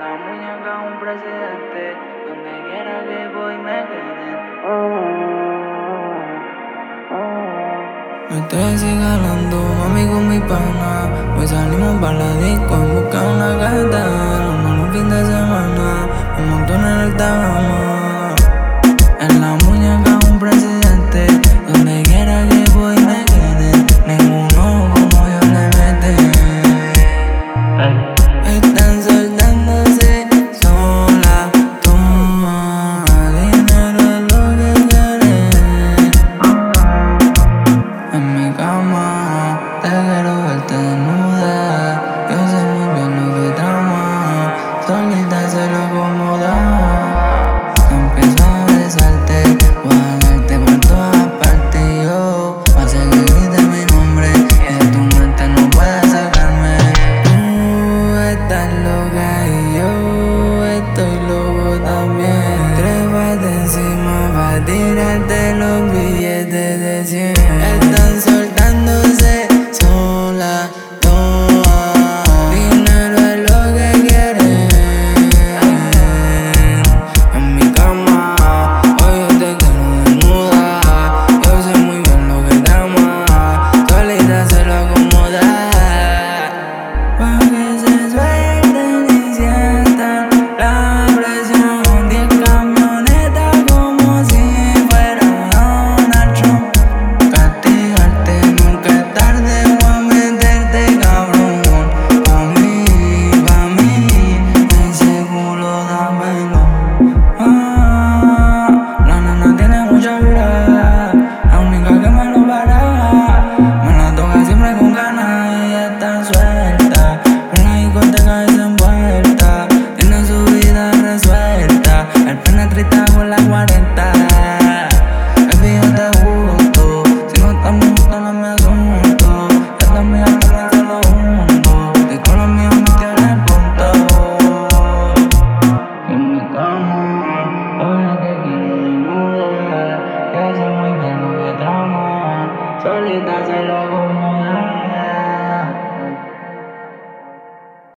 la muñeca un presidente, donde quiera que voy me queden. Me estoy así jalando, mami, con mi pana. Hoy salimos para la disco en busca de una gata. Un fin de semana, un montón en el Tabama. En la muñeca un presidente, donde quiera que voy me queden. Ninguno como yo le mete. Están soltándose sola, toma. Dinero es lo que quieren. En mi cama, te quiero verte desnuda. Yo sé muy bien lo que trama. Solita se lo acomoda. Empiezo a besarte, voy a darte por todas partes. Yo voy a hacer que grites mi nombre y de tu mente no puedes sacarme. Tú estás loca y yo estoy loco también. Trépate encima pa' tirarte los billetes de 100. Están soltándose sola, toa. Dinero es lo que quieren. En mi cama, hoy yo te quiero desnuda. Yo sé muy bien lo que trama. Solita se lo acomoda. Pa' que se suelten y sientan la presión. 10 camionetas como si fuera Donald Trump. Castigarte nunca es tarde, voy a meterte cabrón. Pa' mí, ese culo dámelo. La nena tiene mucha vibra, la única que me lo para. Me la toca siempre con ganas, ella está suelta. Por la discoteca desenvuelta, tiene su vida resuelta. El penetrita con la 40. Baby, yo te gusto, si no estamos juntos no me asunto. Estas mías también se lo junto, y con los míos no tienes punto. En mi cama, hoy te quiero desnuda. Yo sé muy bien lo que trama, solita se lo